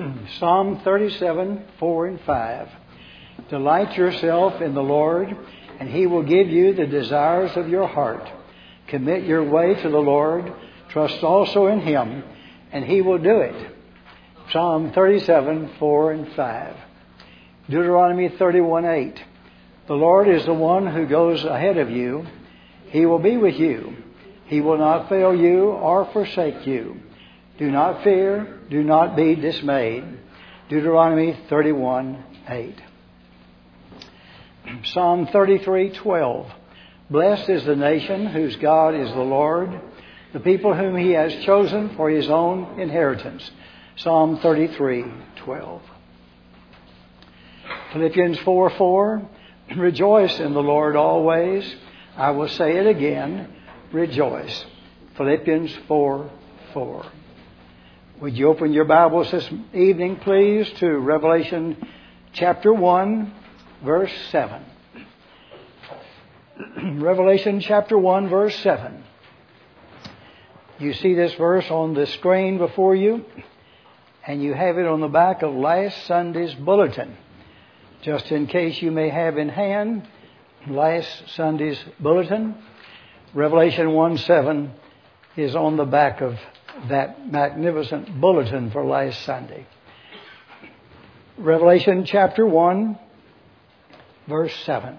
Psalm 37, 4 and 5. Delight yourself in the Lord, and He will give you the desires of your heart. Commit your way to the Lord. Trust also in Him, and He will do it. Psalm 37, 4 and 5. Deuteronomy 31, 8. The Lord is the one who goes ahead of you. He will be with you. He will not fail you or forsake you. Do not fear. Do not be dismayed. Deuteronomy 31, 8. Psalm 33, 12. Blessed is the nation whose God is the Lord, the people whom He has chosen for His own inheritance. Psalm 33, 12. Philippians 4, 4. Rejoice in the Lord always. I will say it again. Rejoice. Philippians 4, 4. Would you open your Bibles this evening, please, to Revelation chapter 1, verse 7. Revelation chapter 1, verse 7. You see this verse on the screen before you, and you have it on the back of last Sunday's bulletin. Just in case you may have in hand last Sunday's bulletin, Revelation 1:7 is on the back of that magnificent bulletin for last Sunday. Revelation chapter 1, verse 7.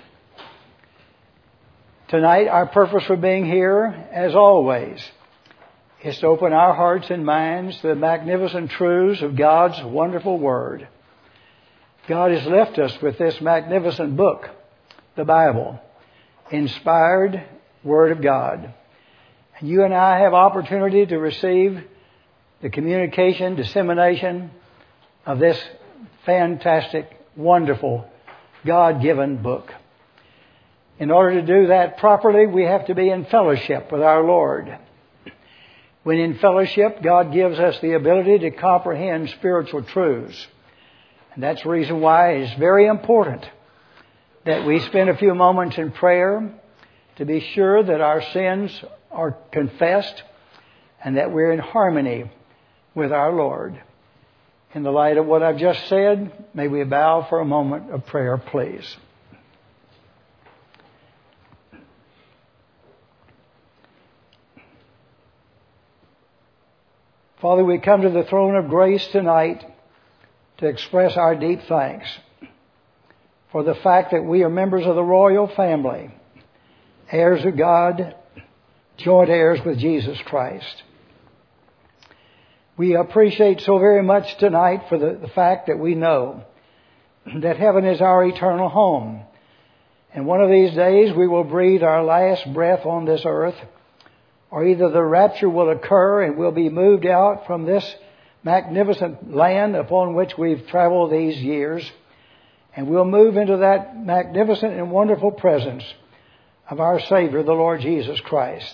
Tonight, our purpose for being here, as always, is to open our hearts and minds to the magnificent truths of God's wonderful Word. God has left us with this magnificent book, the Bible, inspired Word of God. And you and I have opportunity to receive the communication, dissemination of this fantastic, wonderful, God-given book. In order to do that properly, we have to be in fellowship with our Lord. When in fellowship, God gives us the ability to comprehend spiritual truths. And that's the reason why it's very important that we spend a few moments in prayer to be sure that our sins are confessed and that we're in harmony with our Lord. In the light of what I've just said, may we bow for a moment of prayer, please. Father, we come to the throne of grace tonight to express our deep thanks for the fact that we are members of the royal family, heirs of God, joint heirs with Jesus Christ. We appreciate so very much tonight for the fact that we know that heaven is our eternal home. And one of these days we will breathe our last breath on this earth, or either the rapture will occur and we'll be moved out from this magnificent land upon which we've traveled these years, and we'll move into that magnificent and wonderful presence of our Savior, the Lord Jesus Christ.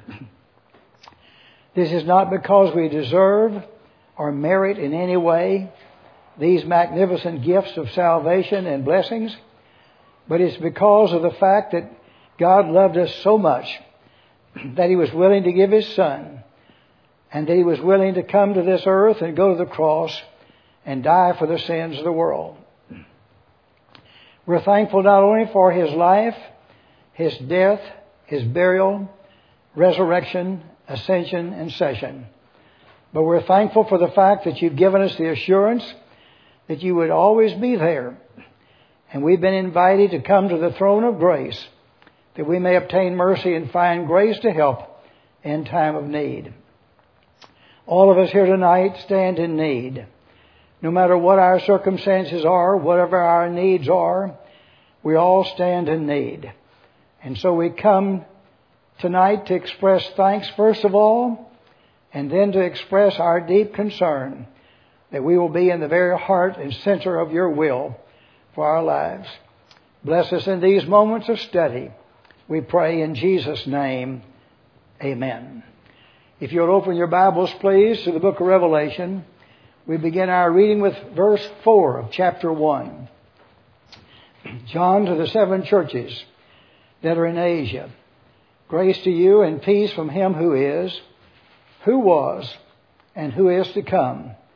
This is not because we deserve or merit in any way these magnificent gifts of salvation and blessings, but it's because of the fact that God loved us so much that He was willing to give His Son, and that He was willing to come to this earth and go to the cross and die for the sins of the world. We're thankful not only for His life, His death, His burial, resurrection, ascension, and session, but we're thankful for the fact that You've given us the assurance that You would always be there. And we've been invited to come to the throne of grace that we may obtain mercy and find grace to help in time of need. All of us here tonight stand in need. No matter what our circumstances are, whatever our needs are, we all stand in need. And so we come tonight to express thanks first of all, and then to express our deep concern that we will be in the very heart and center of Your will for our lives. Bless us in these moments of study. We pray in Jesus' name. Amen. If you'll open your Bibles, please, to the book of Revelation, we begin our reading with verse 4 of chapter 1. John, to the 7 churches that are in Asia, grace to you and peace from Him who is, who was, and who is to come,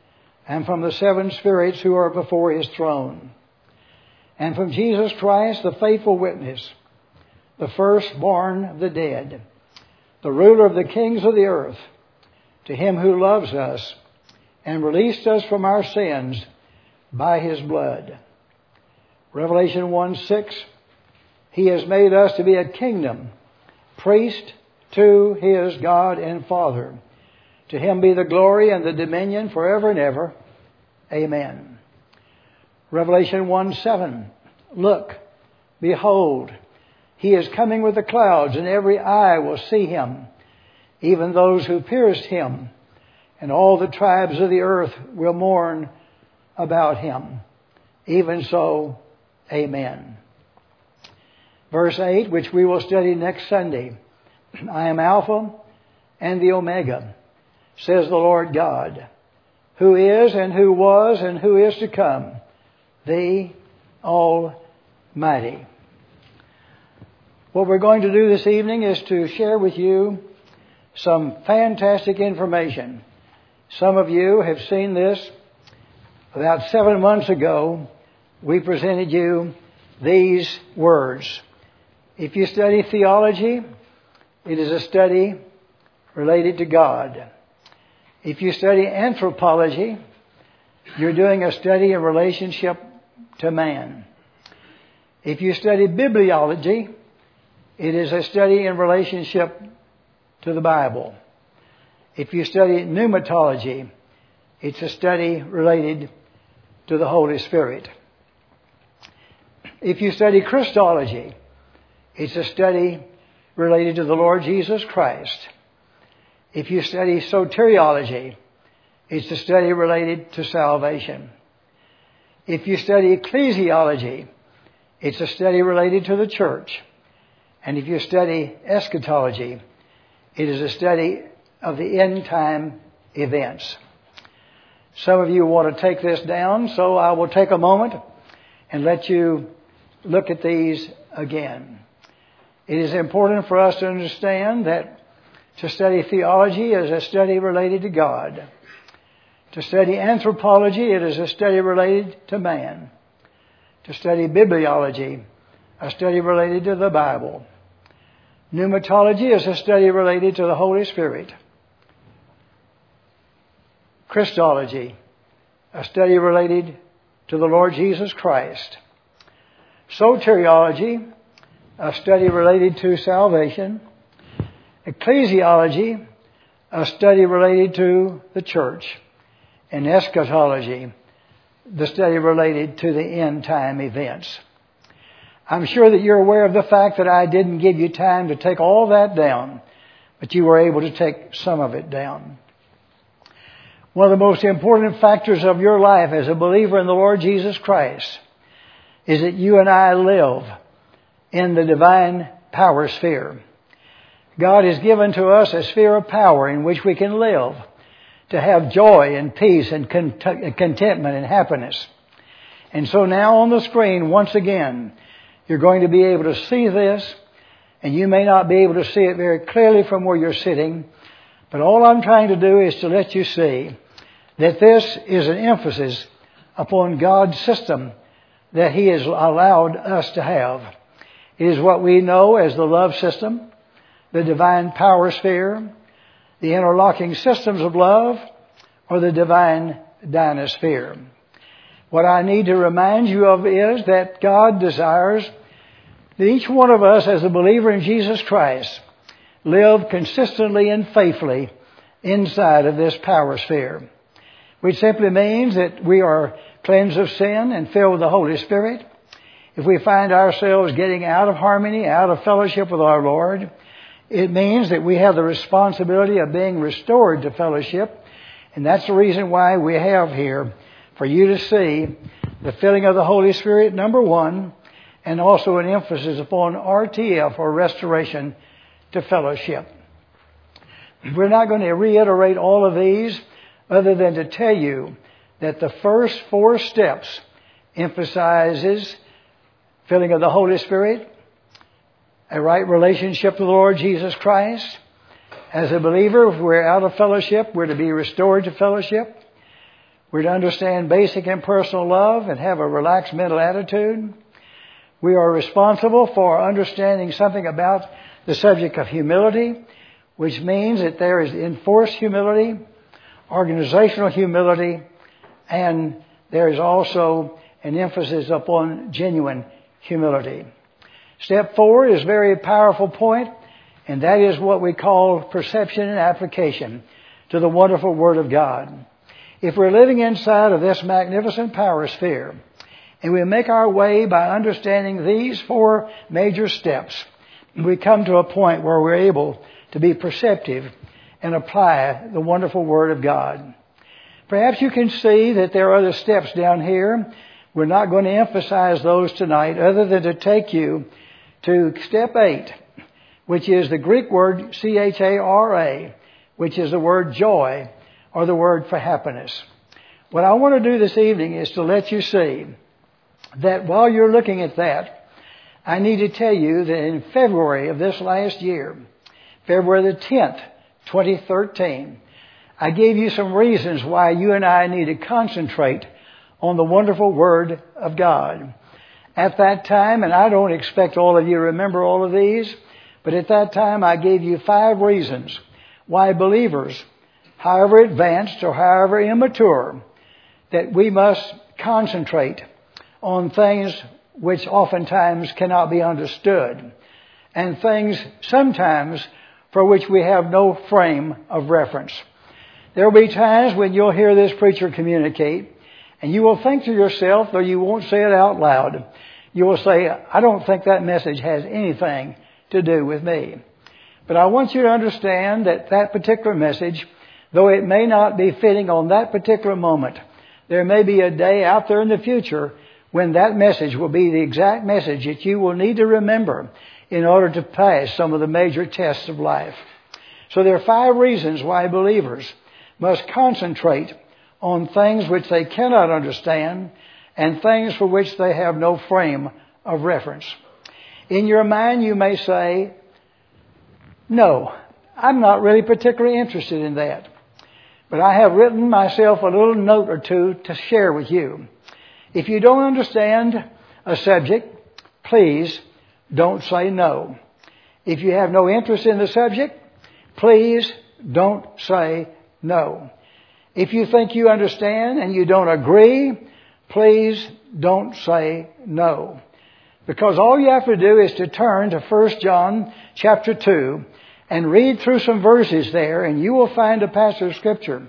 and from the 7 spirits who are before His throne, and from Jesus Christ, the faithful witness, the firstborn of the dead, the ruler of the kings of the earth, to Him who loves us and released us from our sins by His blood. Revelation 1:6, He has made us to be a kingdom, priest to His God and Father. To Him be the glory and the dominion forever and ever. Amen. Revelation 1:7, look, behold, He is coming with the clouds, and every eye will see Him, even those who pierced Him, and all the tribes of the earth will mourn about Him. Even so, amen. Verse 8, which we will study next Sunday. I am Alpha and the Omega, says the Lord God, who is and who was and who is to come, the Almighty. What we're going to do this evening is to share with you some fantastic information. Some of you have seen this. About 7 months ago, we presented you these words. If you study theology, it is a study related to God. If you study anthropology, you're doing a study in relationship to man. If you study bibliology, it is a study in relationship to the Bible. If you study pneumatology, it's a study related to the Holy Spirit. If you study Christology, it's a study related to the Lord Jesus Christ. If you study soteriology, it's a study related to salvation. If you study ecclesiology, it's a study related to the church. And if you study eschatology, it is a study of the end time events. Some of you want to take this down, so I will take a moment and let you look at these again. It is important for us to understand that to study theology is a study related to God. To study anthropology, it is a study related to man. To study bibliology, a study related to the Bible. Pneumatology is a study related to the Holy Spirit. Christology, a study related to the Lord Jesus Christ. Soteriology, a study related to salvation. Ecclesiology, a study related to the church. And eschatology, the study related to the end time events. I'm sure that you're aware of the fact that I didn't give you time to take all that down, but you were able to take some of it down. One of the most important factors of your life as a believer in the Lord Jesus Christ is that you and I live in the divine power sphere. God has given to us a sphere of power in which we can live, to have joy and peace and contentment and happiness. And so now on the screen, once again, you're going to be able to see this, and you may not be able to see it very clearly from where you're sitting, but all I'm trying to do is to let you see that this is an emphasis upon God's system that He has allowed us to have. It is what we know as the love system, the divine power sphere, the interlocking systems of love, or the divine dynasphere. What I need to remind you of is that God desires that each one of us as a believer in Jesus Christ live consistently and faithfully inside of this power sphere, which simply means that we are cleansed of sin and filled with the Holy Spirit. If we find ourselves getting out of harmony, out of fellowship with our Lord, it means that we have the responsibility of being restored to fellowship. And that's the reason why we have here for you to see the filling of the Holy Spirit, number one, and also an emphasis upon RTF, or restoration to fellowship. We're not going to reiterate all of these other than to tell you that the first 4 steps emphasizes filling of the Holy Spirit, a right relationship to the Lord Jesus Christ. As a believer, if we're out of fellowship, we're to be restored to fellowship. We're to understand basic and personal love and have a relaxed mental attitude. We are responsible for understanding something about the subject of humility, which means that there is enforced humility, organizational humility, and there is also an emphasis upon genuine humility. Step 4 is a very powerful point, and that is what we call perception and application to the wonderful Word of God. If we're living inside of this magnificent power sphere, and we make our way by understanding these 4 major steps, we come to a point where we're able to be perceptive and apply the wonderful Word of God. Perhaps you can see that there are other steps down here. We're not going to emphasize those tonight other than to take you to step 8, which is the Greek word chara, which is the word joy or the word for happiness. What I want to do this evening is to let you see that while you're looking at that, I need to tell you that in February of this last year, February the 10th, 2013, I gave you some reasons why you and I need to concentrate on the wonderful Word of God. At that time, and I don't expect all of you to remember all of these, but at that time I gave you 5 reasons why believers, however advanced or however immature, that we must concentrate on things which oftentimes cannot be understood, and things sometimes for which we have no frame of reference. There will be times when you'll hear this preacher communicate, and you will think to yourself, though you won't say it out loud, you will say, I don't think that message has anything to do with me. But I want you to understand that that particular message, though it may not be fitting on that particular moment, there may be a day out there in the future when that message will be the exact message that you will need to remember in order to pass some of the major tests of life. So there are 5 reasons why believers must concentrate on things which they cannot understand and things for which they have no frame of reference. In your mind, you may say, no, I'm not really particularly interested in that. But I have written myself a little note or 2 to share with you. If you don't understand a subject, please don't say no. If you have no interest in the subject, please don't say no. If you think you understand and you don't agree, please don't say no. Because all you have to do is to turn to 1 John chapter 2 and read through some verses there, and you will find a passage of Scripture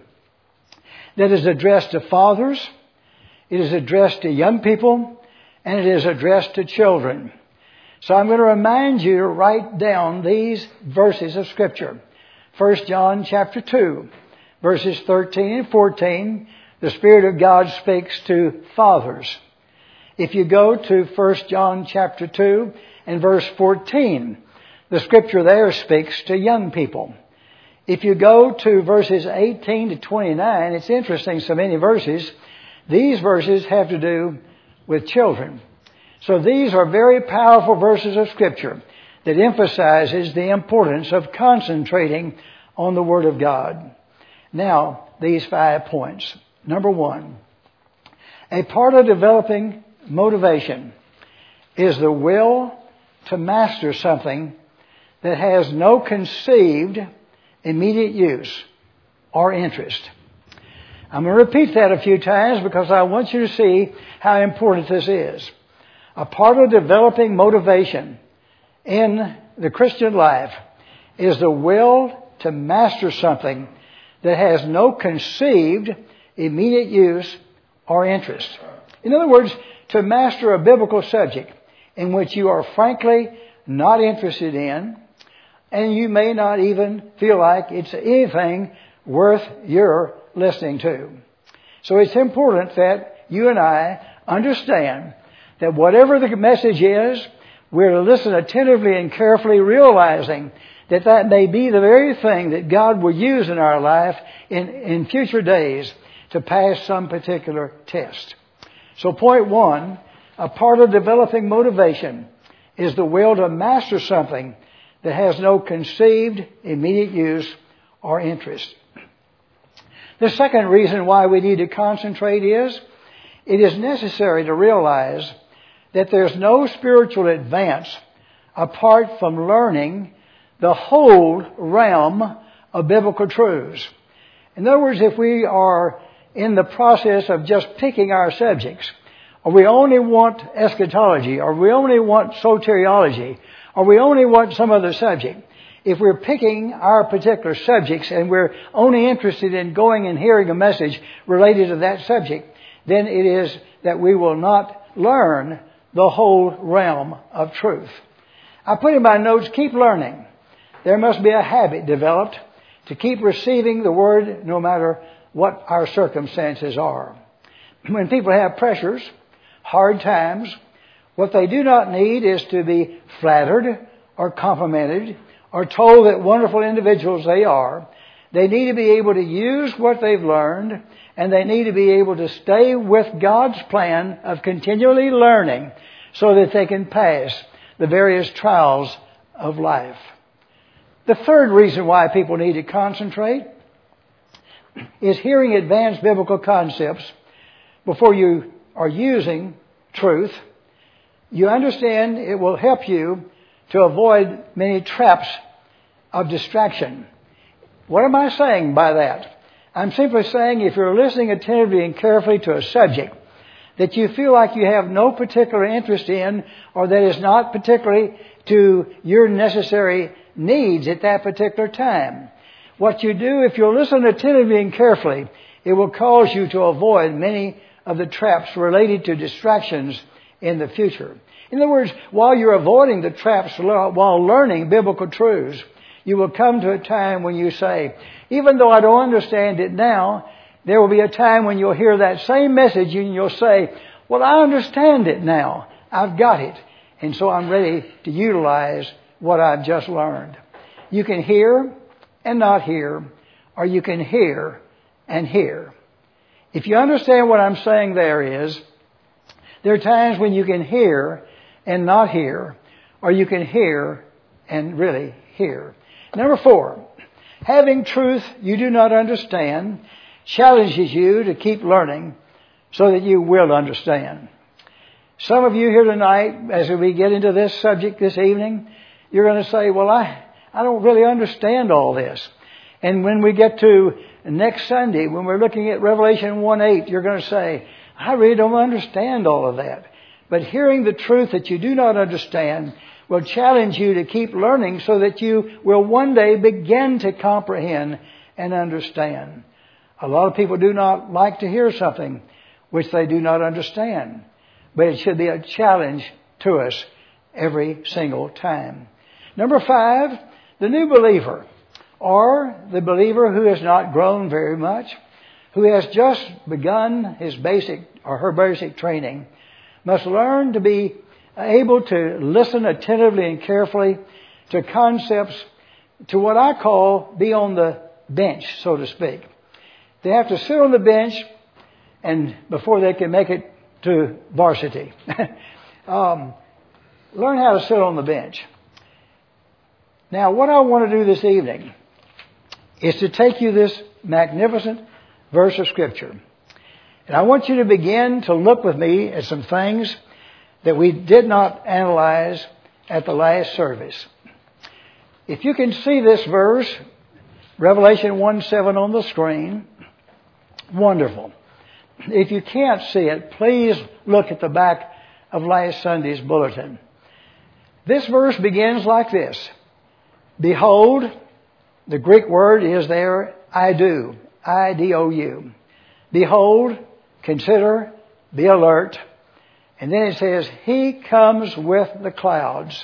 that is addressed to fathers, it is addressed to young people, and it is addressed to children. So I'm going to remind you to write down these verses of Scripture. 1 John chapter 2, verses 13 and 14, the Spirit of God speaks to fathers. If you go to 1 John chapter 2 and verse 14, the Scripture there speaks to young people. If you go to verses 18 to 29, it's interesting, so many verses. These verses have to do with children. So these are very powerful verses of Scripture that emphasizes the importance of concentrating on the Word of God. Now, these 5 points. Number 1, a part of developing motivation is the will to master something that has no conceived immediate use or interest. I'm going to repeat that a few times because I want you to see how important this is. A part of developing motivation in the Christian life is the will to master something that has no conceived immediate use or interest. In other words, to master a biblical subject in which you are frankly not interested in, and you may not even feel like it's anything worth your listening to. So it's important that you and I understand that whatever the message is, we're to listen attentively and carefully, realizing that that may be the very thing that God will use in our life in future days to pass some particular test. So point 1, a part of developing motivation is the will to master something that has no conceived immediate use or interest. The second reason why we need to concentrate is it is necessary to realize that there's no spiritual advance apart from learning the whole realm of biblical truths. In other words, if we are in the process of just picking our subjects, or we only want eschatology, or we only want soteriology, or we only want some other subject, if we're picking our particular subjects and we're only interested in going and hearing a message related to that subject, then it is that we will not learn the whole realm of truth. I put in my notes, keep learning. There must be a habit developed to keep receiving the Word no matter what our circumstances are. When people have pressures, hard times, what they do not need is to be flattered or complimented or told that wonderful individuals they are. They need to be able to use what they've learned, and they need to be able to stay with God's plan of continually learning so that they can pass the various trials of life. The third reason why people need to concentrate is hearing advanced biblical concepts before you are using truth. You understand it will help you to avoid many traps of distraction. What am I saying by that? I'm simply saying if you're listening attentively and carefully to a subject that you feel like you have no particular interest in, or that is not particularly to your necessary needs at that particular time, what you do, if you'll listen attentively and carefully, it will cause you to avoid many of the traps related to distractions in the future. In other words, while you're avoiding the traps while learning biblical truths, you will come to a time when you say, even though I don't understand it now, there will be a time when you'll hear that same message and you'll say, well, I understand it now. I've got it. And so I'm ready to utilize what I've just learned. You can hear and not hear, or you can hear and hear. If you understand what I'm saying there are times when you can hear and not hear, or you can hear and really hear. Number 4, having truth you do not understand challenges you to keep learning so that you will understand. Some of you here tonight, as we get into this subject this evening, you're going to say, well, I don't really understand all this. And when we get to next Sunday, when we're looking at Revelation 1:8, you're going to say, I really don't understand all of that. But hearing the truth that you do not understand will challenge you to keep learning so that you will one day begin to comprehend and understand. A lot of people do not like to hear something which they do not understand. But it should be a challenge to us every single time. Number 5, the new believer, or the believer who has not grown very much, who has just begun his basic or her basic training, must learn to be able to listen attentively and carefully to concepts, to what I call be on the bench, so to speak. They have to sit on the bench and before they can make it to varsity. Learn how to sit on the bench. Now, what I want to do this evening is to take you this magnificent verse of Scripture. And I want you to begin to look with me at some things that we did not analyze at the last service. If you can see this verse, Revelation 1:7 on the screen, wonderful. If you can't see it, please look at the back of last Sunday's bulletin. This verse begins like this. Behold, the Greek word is there, idou, I-D-O-U. Behold, consider, be alert. And then it says, He comes with the clouds.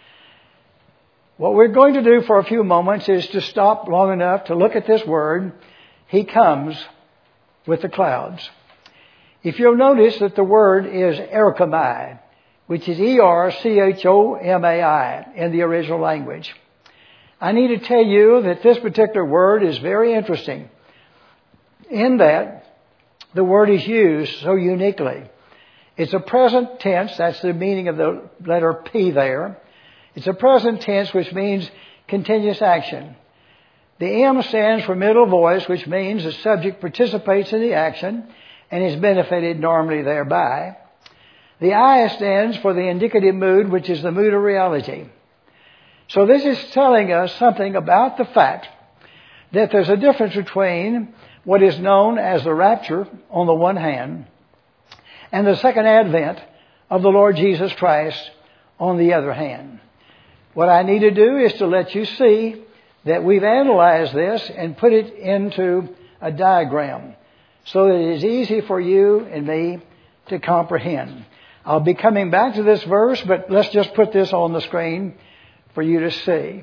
What we're going to do for a few moments is to stop long enough to look at this word, He comes with the clouds. If you'll notice that the word is erchomai, which is E-R-C-H-O-M-A-I in the original language. I need to tell you that this particular word is very interesting in that the word is used so uniquely. It's a present tense. That's the meaning of the letter P there. It's a present tense, which means continuous action. The M stands for middle voice, which means the subject participates in the action and is benefited normally thereby. The I stands for the indicative mood, which is the mood of reality. So this is telling us something about the fact that there's a difference between what is known as the rapture on the one hand and the second advent of the Lord Jesus Christ on the other hand. What I need to do is to let you see that we've analyzed this and put it into a diagram so that it is easy for you and me to comprehend. I'll be coming back to this verse, but let's just put this on the screen for you to see.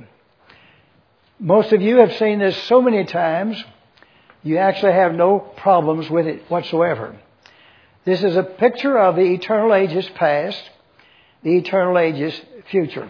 Most of you have seen this so many times, you actually have no problems with it whatsoever. This is a picture of the eternal ages past, the eternal ages future.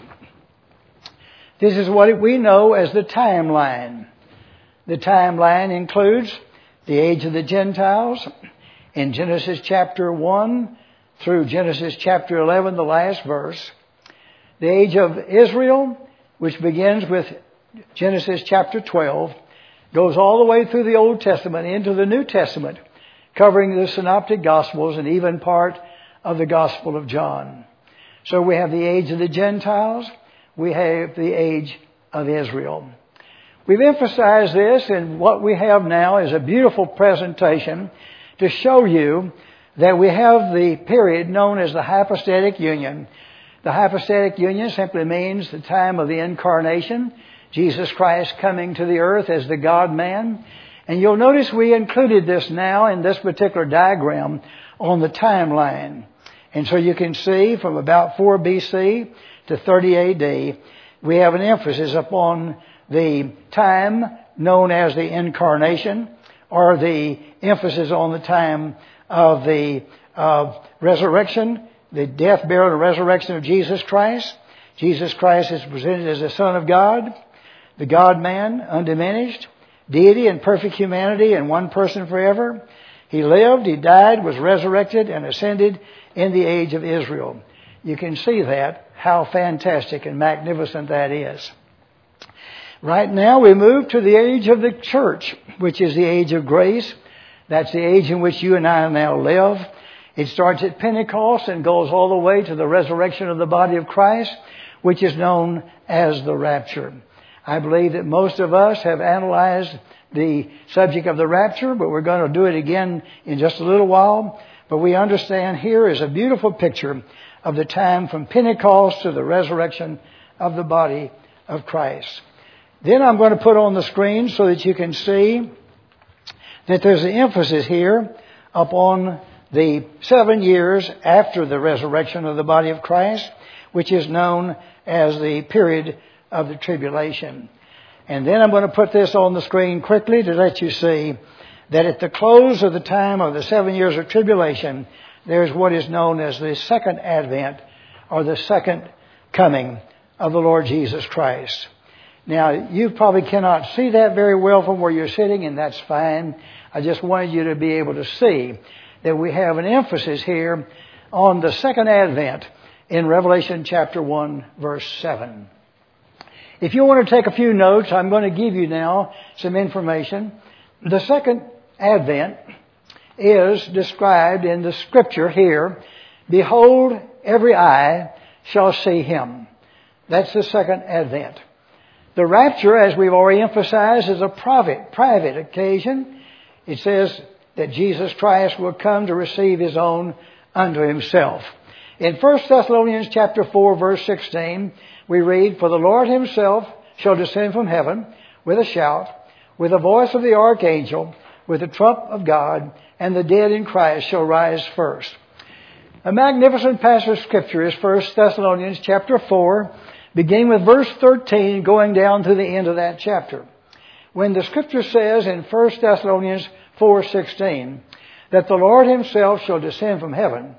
This is what we know as the timeline. The timeline includes the age of the Gentiles in Genesis chapter 1 through Genesis chapter 11, the last verse. The age of Israel, which begins with Genesis chapter 12, goes all the way through the Old Testament into the New Testament, covering the Synoptic Gospels and even part of the Gospel of John. So we have the age of the Gentiles. We have the age of Israel. We've emphasized this, and what we have now is a beautiful presentation to show you that we have the period known as the hypostatic union. The hypostatic union simply means the time of the incarnation, Jesus Christ coming to the earth as the God-man. And you'll notice we included this now in this particular diagram on the timeline. And so you can see from about 4 BC to 30 AD, we have an emphasis upon the time known as the incarnation, or the emphasis on the time of the resurrection, the death, burial, and resurrection of Jesus Christ. Jesus Christ is presented as the Son of God, the God-man, undiminished, deity and perfect humanity in one person forever. He lived, He died, was resurrected, and ascended in the age of Israel. You can see that, how fantastic and magnificent that is. Right now we move to the age of the church, which is the age of grace. That's the age in which you and I now live. It starts at Pentecost and goes all the way to the resurrection of the body of Christ, which is known as the rapture. I believe that most of us have analyzed the subject of the rapture, but we're going to do it again in just a little while. But we understand here is a beautiful picture of the time from Pentecost to the resurrection of the body of Christ. Then I'm going to put on the screen so that you can see that there's an emphasis here upon the 7 years after the resurrection of the body of Christ, which is known as the period of the tribulation. And then I'm going to put this on the screen quickly to let you see that at the close of the time of the 7 years of tribulation, there's what is known as the second advent, or the second coming of the Lord Jesus Christ. Now, you probably cannot see that very well from where you're sitting, and that's fine. I just wanted you to be able to see that we have an emphasis here on the second advent in Revelation chapter 1, verse 7. If you want to take a few notes, I'm going to give you now some information. The second advent is described in the scripture here. Behold, every eye shall see Him. That's the second advent. The rapture, as we've already emphasized, is a private occasion. It says that Jesus Christ will come to receive His own unto Himself. In 1 Thessalonians chapter 4, verse 16, we read, For the Lord Himself shall descend from heaven with a shout, with the voice of the archangel, with the trump of God, and the dead in Christ shall rise first. A magnificent passage of Scripture is 1 Thessalonians chapter 4, beginning with verse 13, going down to the end of that chapter. When the Scripture says in 1 Thessalonians 4:16 that the Lord Himself shall descend from heaven,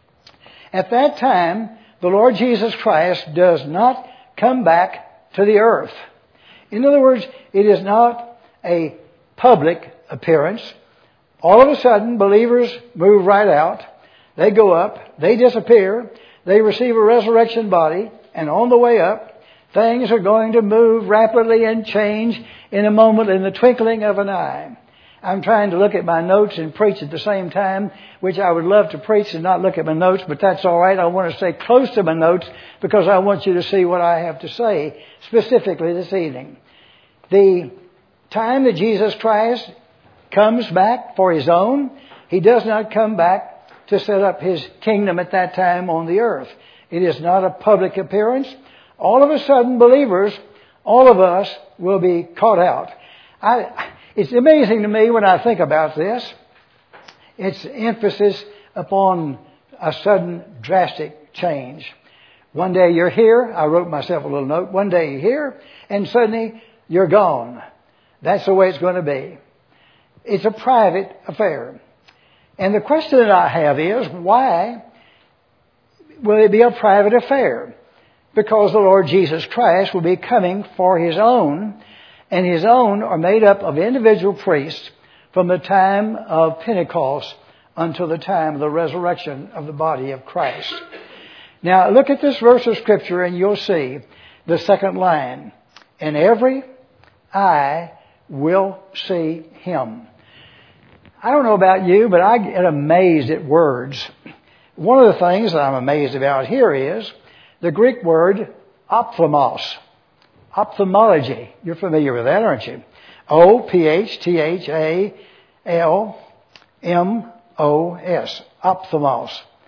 at that time the Lord Jesus Christ does not come back to the earth. In other words, it is not a public appearance. All of a sudden, believers move right out. They go up. They disappear. They receive a resurrection body. And on the way up, Things are going to move rapidly and change in a moment, in the twinkling of an eye. I'm trying to look at my notes and preach at the same time, which I would love to preach and not look at my notes, but that's all right. I want to stay close to my notes because I want you to see what I have to say specifically this evening. The time that Jesus Christ comes back for His own, He does not come back to set up His kingdom at that time on the earth. It is not a public appearance. All of a sudden, believers, all of us will be caught out. It's amazing to me when I think about this. It's emphasis upon a sudden drastic change. One day you're here. I wrote myself a little note. One day you're here and suddenly you're gone. That's the way it's going to be. It's a private affair. And the question that I have is, why will it be a private affair? Because the Lord Jesus Christ will be coming for His own, and His own are made up of individual priests from the time of Pentecost until the time of the resurrection of the body of Christ. Now, look at this verse of Scripture and you'll see the second line. And every eye will see Him. I don't know about you, but I get amazed at words. One of the things that I'm amazed about here is the Greek word ophthalmos. Ophthalmology. You're familiar with that, aren't you? O-P-H-T-H-A-L-M-O-S. Ophthalmos.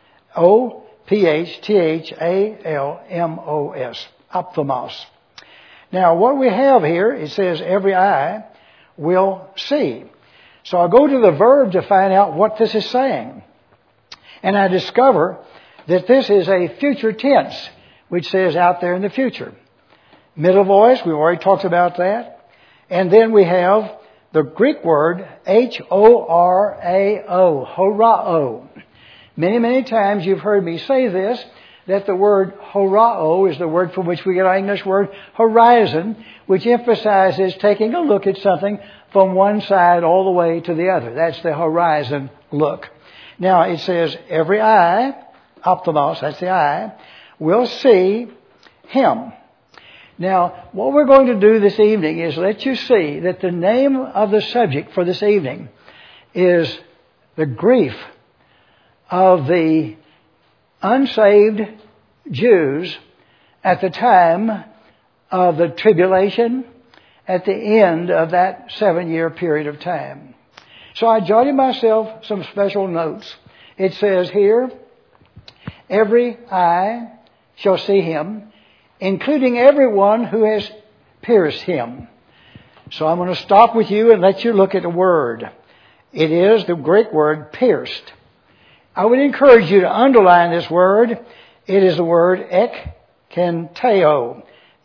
O-P-H-T-H-A-L-M-O-S. Ophthalmos. Now, what we have here, it says every eye will see. So I'll go to the verb to find out what this is saying. And I discover that this is a future tense, which says out there in the future. Middle voice, we've already talked about that. And then we have the Greek word H-O-R-A-O, horao. Many, many times you've heard me say this, that the word horao is the word from which we get our English word horizon, which emphasizes taking a look at something from one side all the way to the other. That's the horizon look. Now it says every eye, ophthalmos, that's the eye, will see Him. Now, what we're going to do this evening is let you see that the name of the subject for this evening is the grief of the unsaved Jews at the time of the tribulation, at the end of that 7-year period of time. So I jotted myself some special notes. It says here, every eye shall see Him, including everyone who has pierced Him. So I'm going to stop with you and let you look at the word. It is the Greek word pierced. I would encourage you to underline this word. It is the word ekkenteo.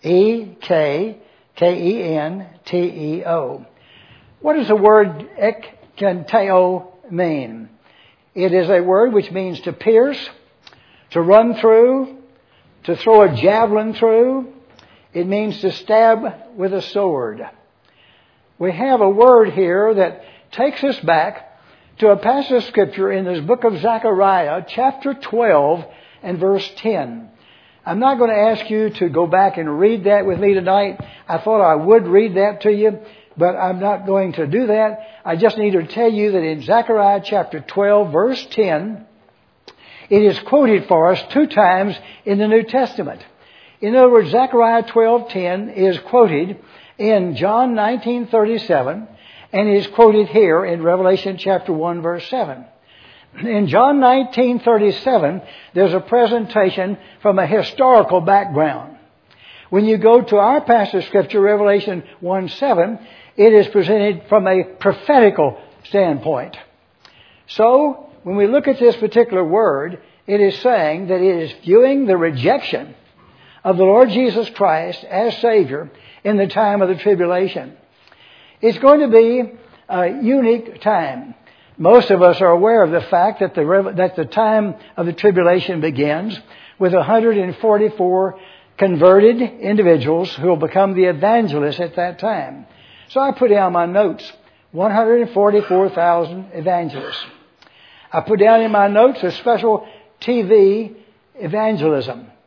E-K-K-E-N-T-E-O. What does the word ekkenteo mean? It is a word which means to pierce, to run through, to throw a javelin through. It means to stab with a sword. We have a word here that takes us back to a passage of Scripture in this book of Zechariah, chapter 12 and verse 10. I'm not going to ask you to go back and read that with me tonight. I thought I would read that to you, but I'm not going to do that. I just need to tell you that in Zechariah chapter 12, verse 10, it is quoted for us 2 times in the New Testament. In other words, Zechariah 12:10 is quoted in John 19:37 and is quoted here in Revelation chapter 1, verse 7. In John 19:37, there's a presentation from a historical background. When you go to our passage of Scripture, Revelation 1:7, it is presented from a prophetical standpoint. So, when we look at this particular word, it is saying that it is viewing the rejection of the Lord Jesus Christ as Savior in the time of the tribulation. It's going to be a unique time. Most of us are aware of the fact that the time of the tribulation begins with 144 converted individuals who will become the evangelists at that time. So I put down my notes, 144,000 evangelists. I put down in my notes a special TV evangelism.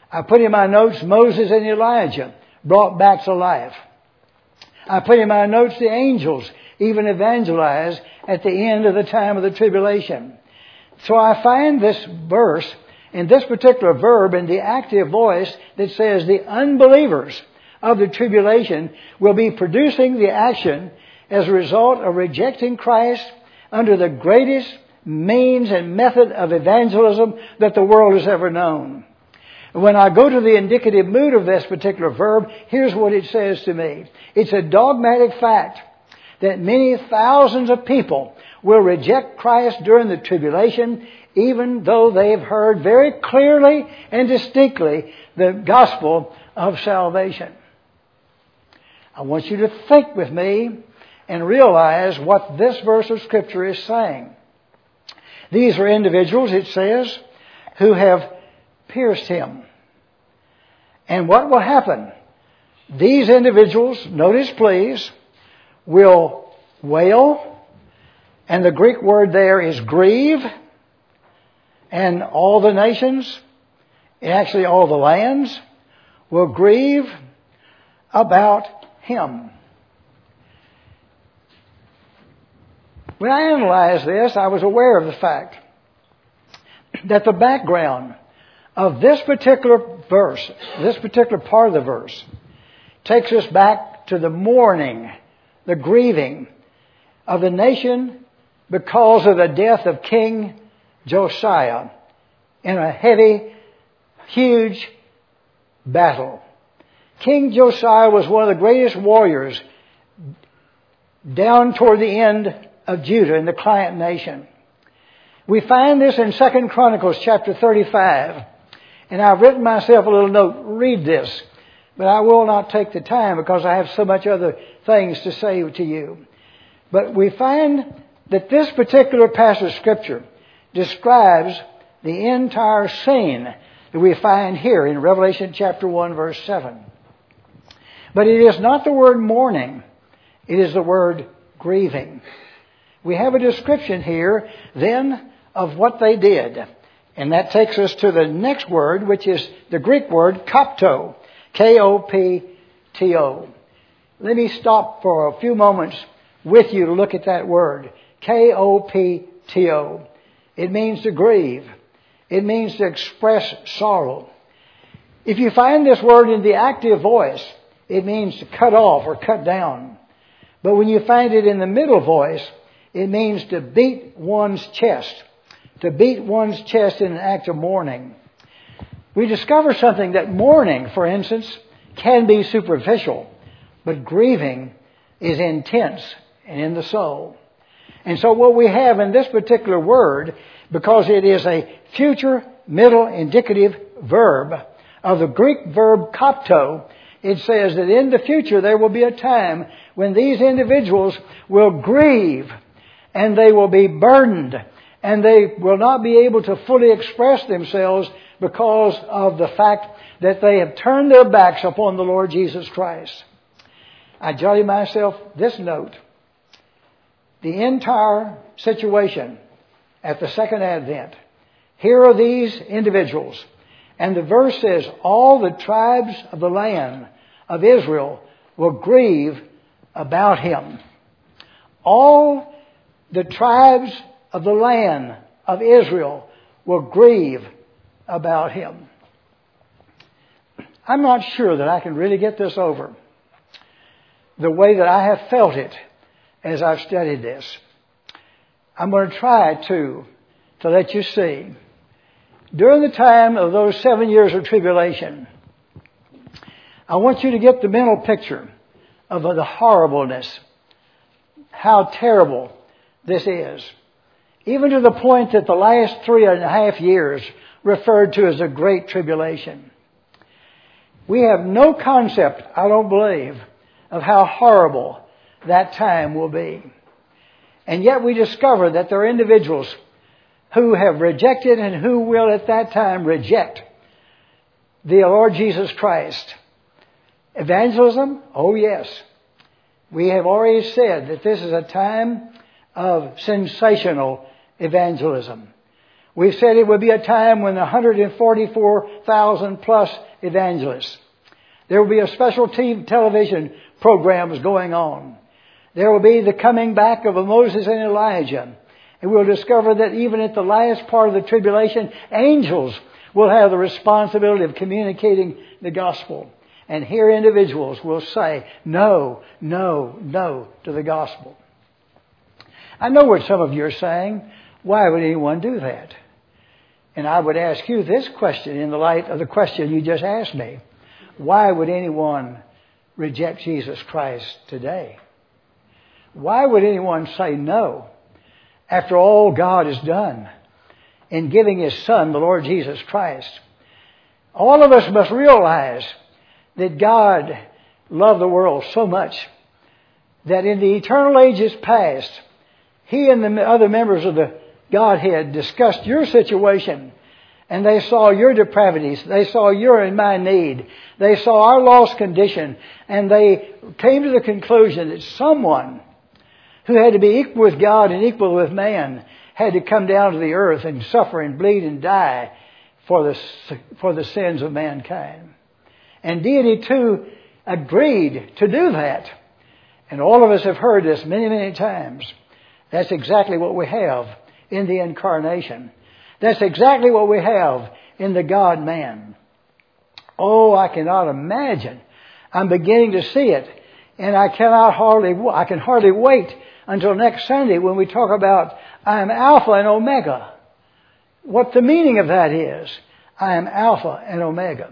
I put in my notes Moses and Elijah brought back to life. I put in my notes the angels even evangelized at the end of the time of the tribulation. So I find this verse in this particular verb in the active voice that says the unbelievers of the tribulation will be producing the action as a result of rejecting Christ under the greatest means and method of evangelism that the world has ever known. When I go to the indicative mood of this particular verb, here's what it says to me. It's a dogmatic fact that many thousands of people will reject Christ during the tribulation, even though they've heard very clearly and distinctly the gospel of salvation. I want you to think with me and realize what this verse of Scripture is saying. These are individuals, it says, who have pierced Him. And what will happen? These individuals, notice please, will wail, and the Greek word there is grieve, and all the nations, actually all the lands, will grieve about Him. When I analyzed this, I was aware of the fact that the background of this particular verse, this particular part of the verse, takes us back to the mourning, the grieving of the nation because of the death of King Josiah in a heavy, huge battle. King Josiah was one of the greatest warriors down toward the end of Judah in the client nation. We find this in 2 Chronicles chapter 35. And I've written myself a little note, read this. But I will not take the time because I have so much other things to say to you. But we find that this particular passage of Scripture describes the entire scene that we find here in Revelation chapter 1 verse 7. But it is not the word mourning. It is the word grieving. We have a description here then of what they did. And that takes us to the next word, which is the Greek word kopto. K-O-P-T-O. Let me stop for a few moments with you to look at that word. K-O-P-T-O. It means to grieve. It means to express sorrow. If you find this word in the active voice, it means to cut off or cut down. But when you find it in the middle voice, it means to beat one's chest. To beat one's chest in an act of mourning. We discover something that mourning, for instance, can be superficial, but grieving is intense and in the soul. And so what we have in this particular word, because it is a future middle indicative verb of the Greek verb kopto, it says that in the future there will be a time when these individuals will grieve and they will be burdened. And they will not be able to fully express themselves because of the fact that they have turned their backs upon the Lord Jesus Christ. I jotted myself this note. The entire situation at the second advent. Here are these individuals. And the verse says, all the tribes of the land of Israel will grieve about Him. All the tribes of the land of Israel will grieve about Him. I'm not sure that I can really get this over the way that I have felt it as I've studied this. I'm going to try to let you see. During the time of those 7 years of tribulation, I want you to get the mental picture of the horribleness, how terrible this is. Even to the point that the last 3.5 years referred to as a great tribulation. We have no concept, I don't believe, of how horrible that time will be. And yet we discover that there are individuals who have rejected and who will at that time reject the Lord Jesus Christ. Evangelism? Oh yes. We have already said that this is a time of sensational evangelism. We said it would be a time when 144,000 plus evangelists. There will be a special television programs going on. There will be the coming back of Moses and Elijah. And we'll discover that even at the last part of the tribulation, angels will have the responsibility of communicating the gospel. And here individuals will say, no, no, no to the gospel. I know what some of you are saying. Why would anyone do that? And I would ask you this question in the light of the question you just asked me. Why would anyone reject Jesus Christ today? Why would anyone say no after all God has done in giving His Son, the Lord Jesus Christ? All of us must realize that God loved the world so much that in the eternal ages past, He and the other members of the Godhead discussed your situation, and they saw your depravities. They saw your and my need. They saw our lost condition, and they came to the conclusion that someone who had to be equal with God and equal with man had to come down to the earth and suffer and bleed and die for the sins of mankind. And deity too agreed to do that. And all of us have heard this many, many times. That's exactly what we have in the incarnation. That's exactly what we have in the God-man. Oh, I cannot imagine. I'm beginning to see it. And I can hardly wait until next Sunday when we talk about I am Alpha and Omega. What the meaning of that is. I am Alpha and Omega.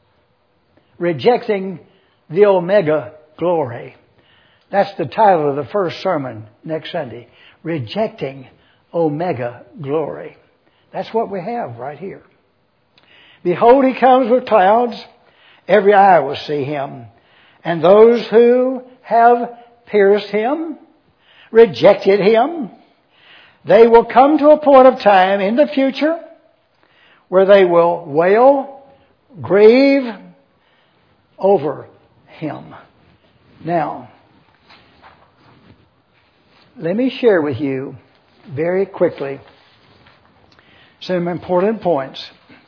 Rejecting the Omega glory. That's the title of the first sermon next Sunday. Rejecting Omega glory. That's what we have right here. Behold, He comes with clouds. Every eye will see Him. And those who have pierced Him, rejected Him, they will come to a point of time in the future where they will wail, grieve over Him. Now, let me share with you very quickly some important points.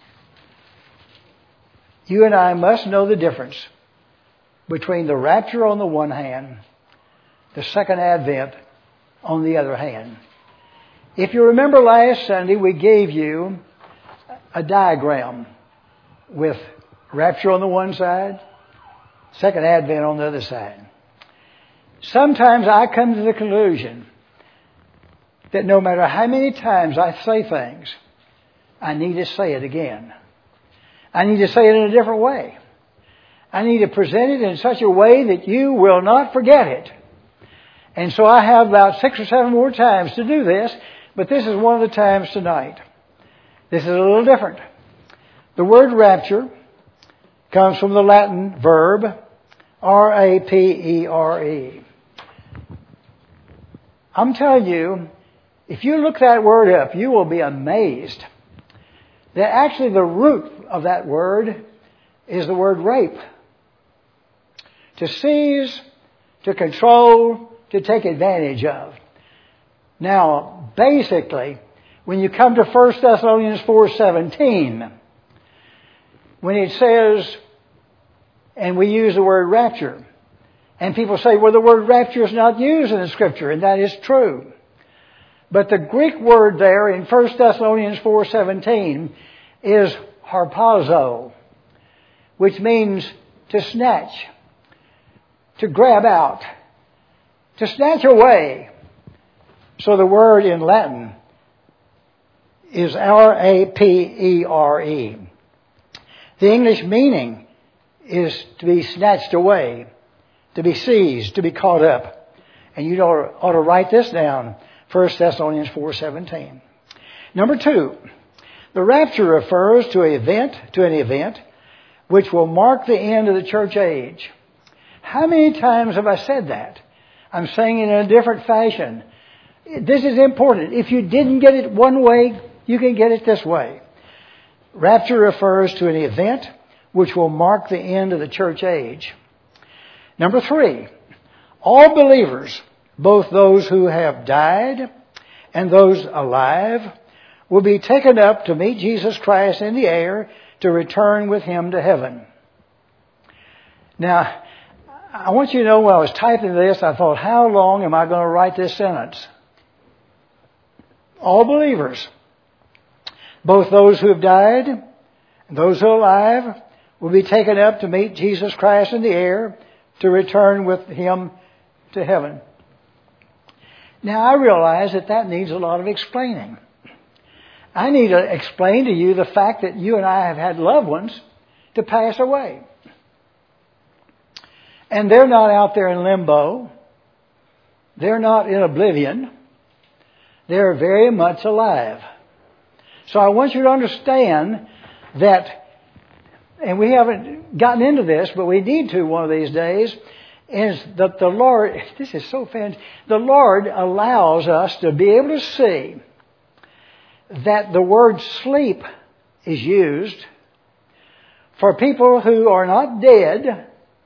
You and I must know the difference between the rapture on the one hand, the second advent on the other hand. If you remember last Sunday, we gave you a diagram with rapture on the one side, second advent on the other side. Sometimes I come to the conclusion that no matter how many times I say things, I need to say it again. I need to say it in a different way. I need to present it in such a way that you will not forget it. And so I have about 6 or 7 more times to do this, but this is one of the times tonight. This is a little different. The word rapture comes from the Latin verb R-A-P-E-R-E. I'm telling you, if you look that word up, you will be amazed that actually the root of that word is the word rape. To seize, to control, to take advantage of. Now, basically, when you come to 1 Thessalonians 4:17, when it says, and we use the word rapture, and people say, well, the word rapture is not used in the Scripture, and that is true. But the Greek word there in 1 Thessalonians 4:17 is harpazo, which means to snatch, to grab out, to snatch away. So the word in Latin is R-A-P-E-R-E. The English meaning is to be snatched away, to be seized, to be caught up. And you ought to write this down, 1 Thessalonians 4:17. Number 2, the rapture refers to an event which will mark the end of the church age. How many times have I said that? I'm saying it in a different fashion. This is important. If you didn't get it one way, you can get it this way. Rapture refers to an event which will mark the end of the church age. Number 3, all believers, both those who have died and those alive, will be taken up to meet Jesus Christ in the air to return with Him to heaven. Now, I want you to know when I was typing this, I thought, how long am I going to write this sentence? All believers, both those who have died and those who are alive, will be taken up to meet Jesus Christ in the air to return with Him to heaven. Now, I realize that needs a lot of explaining. I need to explain to you the fact that you and I have had loved ones to pass away. And they're not out there in limbo. They're not in oblivion. They're very much alive. So I want you to understand that, and we haven't gotten into this, but we need to one of these days, is that the Lord, this is so fantastic, the Lord allows us to be able to see that the word sleep is used for people who are not dead,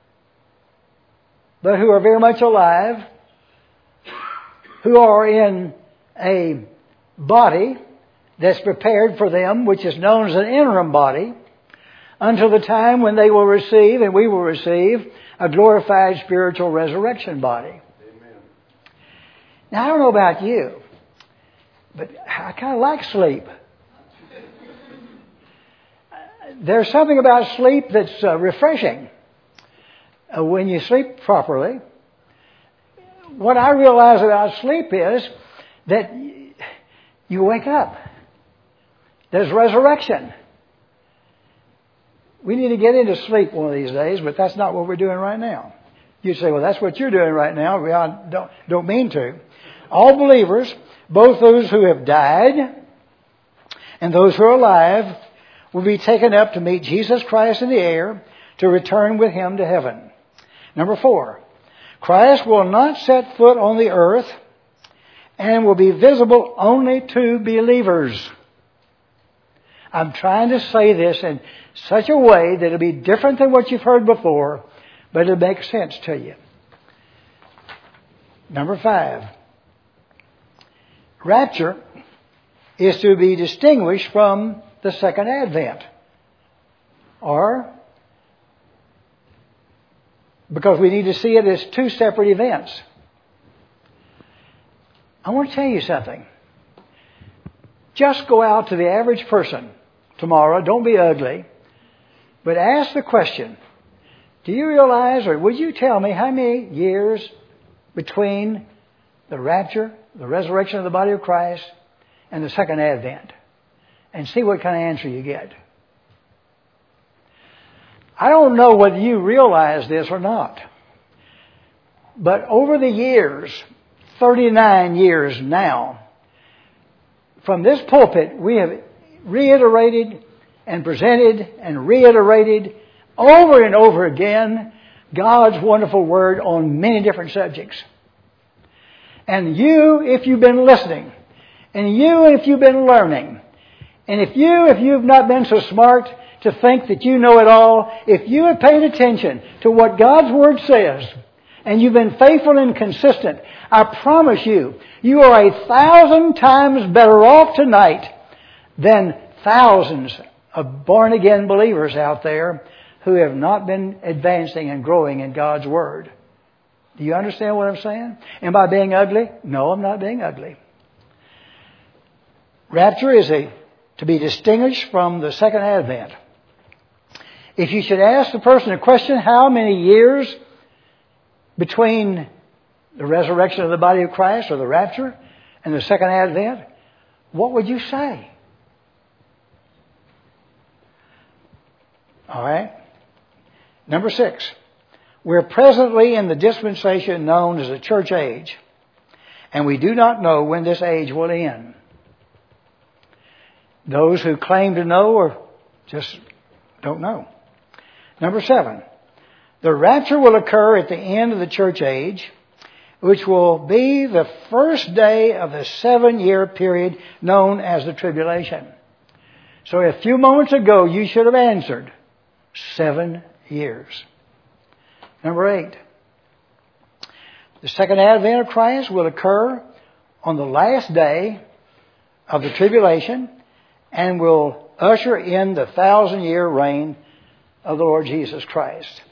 but who are very much alive, who are in a body that's prepared for them, which is known as an interim body, until the time when they will receive, and we will receive, a glorified spiritual resurrection body. Amen. Now, I don't know about you, but I kind of like sleep. There's something about sleep that's refreshing. When you sleep properly, what I realize about sleep is that you wake up. There's resurrection. We need to get into sleep one of these days, but that's not what we're doing right now. You say, well, that's what you're doing right now. Well, I don't mean to. All believers, both those who have died and those who are alive, will be taken up to meet Jesus Christ in the air to return with Him to heaven. Number 4, Christ will not set foot on the earth and will be visible only to believers. I'm trying to say this in such a way that it'll be different than what you've heard before, but it'll make sense to you. Number 5, rapture is to be distinguished from the second advent. Or, because we need to see it as two separate events. I want to tell you something. Just go out to the average person tomorrow. Don't be ugly. But ask the question, do you realize, or would you tell me how many years between the rapture, the resurrection of the body of Christ, and the second advent? And see what kind of answer you get. I don't know whether you realize this or not. But over the years, 39 years now, from this pulpit, we have reiterated and presented and reiterated over and over again God's wonderful Word on many different subjects. And you, if you've been listening, and you, if you've been learning, and if you've not been so smart to think that you know it all, if you have paid attention to what God's Word says, and you've been faithful and consistent, I promise you, you are 1,000 times better off tonight than thousands of born-again believers out there who have not been advancing and growing in God's Word. Do you understand what I'm saying? Am I being ugly? No, I'm not being ugly. Rapture is to be distinguished from the second advent. If you should ask the person a question, how many years between the resurrection of the body of Christ or the rapture and the second advent, what would you say? All right. Number 6. We're presently in the dispensation known as the church age, and we do not know when this age will end. Those who claim to know or just don't know. Number 7. The rapture will occur at the end of the church age, which will be the first day of the 7-year period known as the tribulation. So a few moments ago, you should have answered 7 years. Number 8. The second advent of Christ will occur on the last day of the tribulation and will usher in the 1,000-year reign of the Lord Jesus Christ.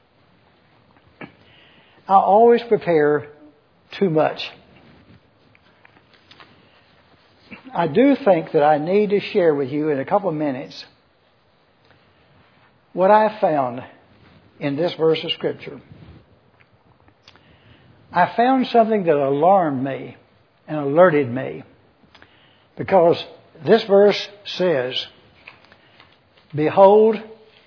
I always prepare too much. I do think that I need to share with you in a couple of minutes what I found in this verse of Scripture. I found something that alarmed me and alerted me, because this verse says, "Behold,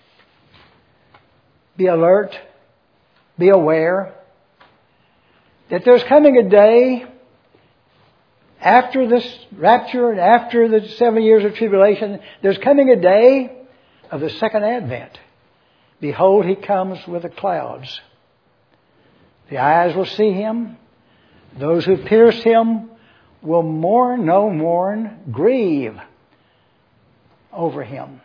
be alert, be aware, that there's coming a day after this rapture and after the 7 years of tribulation, there's coming a day of the second advent. Behold, he comes with the clouds. The eyes will see him. Those who pierced him will grieve over him."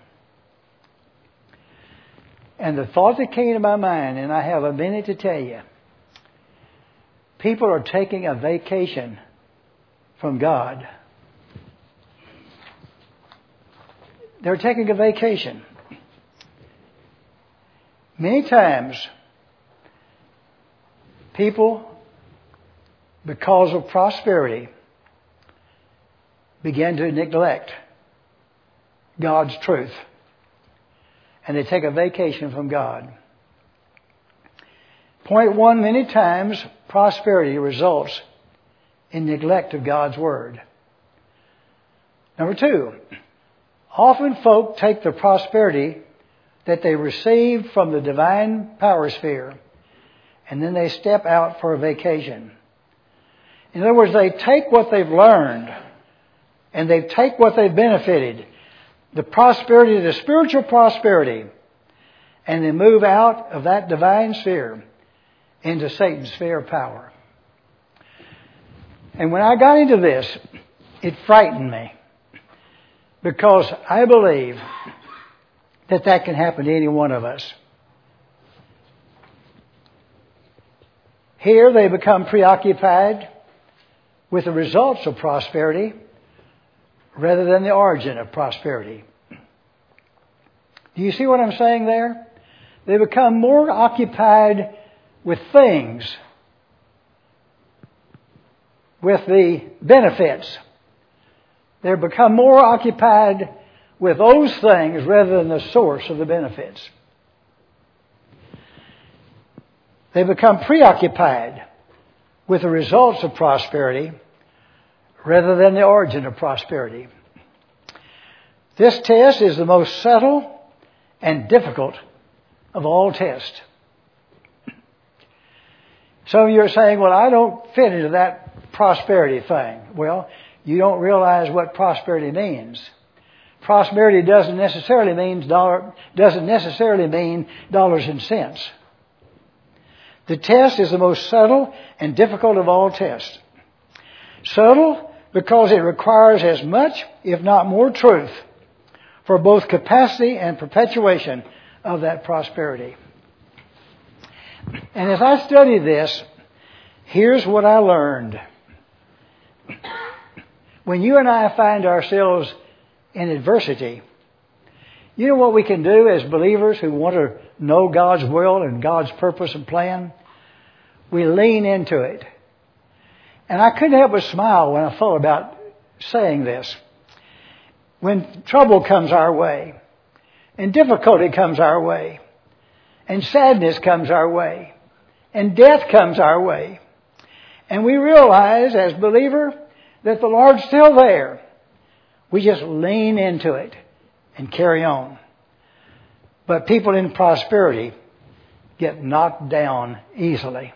And the thought that came to my mind, and I have a minute to tell you, people are taking a vacation from God. They're taking a vacation. Many times, people, because of prosperity, begin to neglect God's truth. And they take a vacation from God. Point one, many times prosperity results in neglect of God's Word. Number two, often folk take the prosperity that they received from the divine power sphere and then they step out for a vacation. In other words, they take what they've learned and they take what they've benefited, the prosperity, the spiritual prosperity, and they move out of that divine sphere into Satan's sphere of power. And when I got into this, it frightened me, because I believe that can happen to any one of us. Here they become preoccupied with the results of prosperity rather than the origin of prosperity. Do you see what I'm saying there? They become more occupied with things, with the benefits. They become more occupied with those things rather than the source of the benefits. They become preoccupied with the results of prosperity rather than the origin of prosperity. This test is the most subtle and difficult of all tests. Some of you are saying, well, I don't fit into that prosperity thing. Well, you don't realize what prosperity means. Prosperity doesn't necessarily mean dollars and cents. The test is the most subtle and difficult of all tests. Subtle because it requires as much, if not more, truth for both capacity and perpetuation of that prosperity. And as I studied this, here's what I learned. When you and I find ourselves in adversity, you know what we can do as believers who want to know God's will and God's purpose and plan? We lean into it. And I couldn't help but smile when I thought about saying this. When trouble comes our way, and difficulty comes our way, and sadness comes our way, and death comes our way, and we realize as believers that the Lord's still there, we just lean into it and carry on. But people in prosperity get knocked down easily.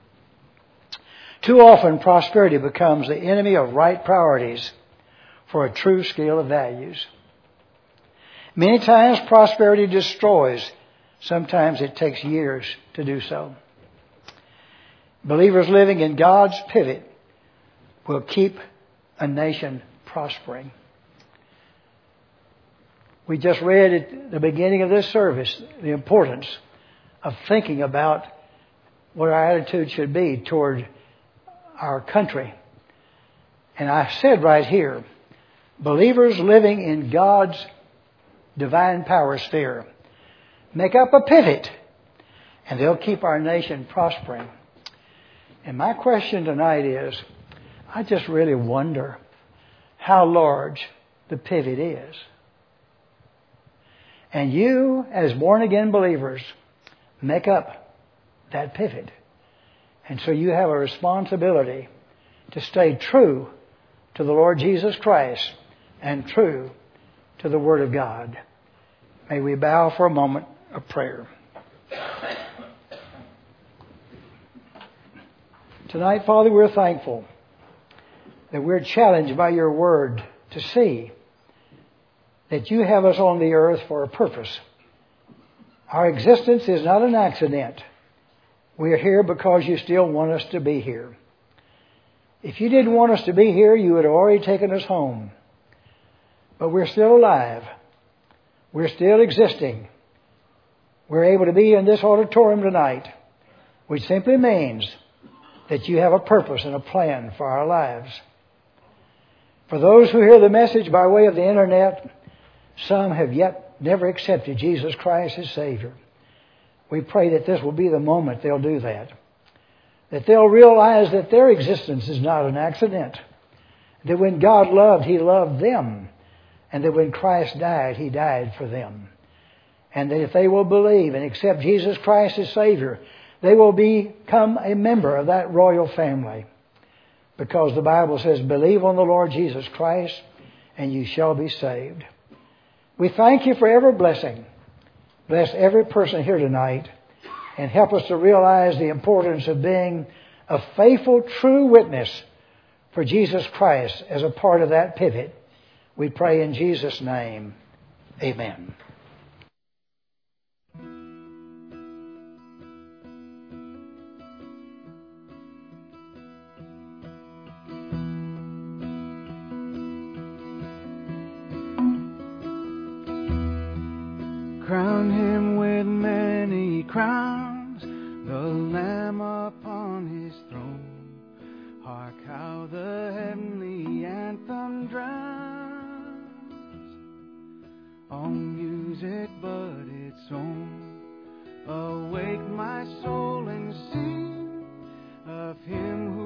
Too often, prosperity becomes the enemy of right priorities for a true scale of values. Many times, prosperity destroys. Sometimes it takes years to do so. Believers living in God's pivot will keep a nation prospering. We just read at the beginning of this service the importance of thinking about what our attitude should be toward our country. And I said right here believers living in God's divine power sphere, make up a pivot, and they'll keep our nation prospering. And my question tonight is, I just really wonder how large the pivot is. And you, as born-again believers, make up that pivot. And so you have a responsibility to stay true to the Lord Jesus Christ and true to the Word of God. May we bow for a moment of prayer. Tonight, Father, we're thankful that we're challenged by your Word to see that you have us on the earth for a purpose. Our existence is not an accident. We are here because you still want us to be here. If you didn't want us to be here, you would have already taken us home. But we're still alive. We're still existing. We're able to be in this auditorium tonight, which simply means that you have a purpose and a plan for our lives. For those who hear the message by way of the internet, some have yet never accepted Jesus Christ as Savior. We pray that this will be the moment they'll do that. That they'll realize that their existence is not an accident. That when God loved, He loved them. And that when Christ died, He died for them. And that if they will believe and accept Jesus Christ as Savior, they will become a member of that royal family. Because the Bible says, believe on the Lord Jesus Christ and you shall be saved. We thank you for every blessing. Bless every person here tonight and help us to realize the importance of being a faithful, true witness for Jesus Christ as a part of that pivot. We pray in Jesus' name. Amen. Crown him with many crowns, the Lamb upon his throne. Hark how the heavenly anthem drowns on music but its own. Awake my soul and sing of him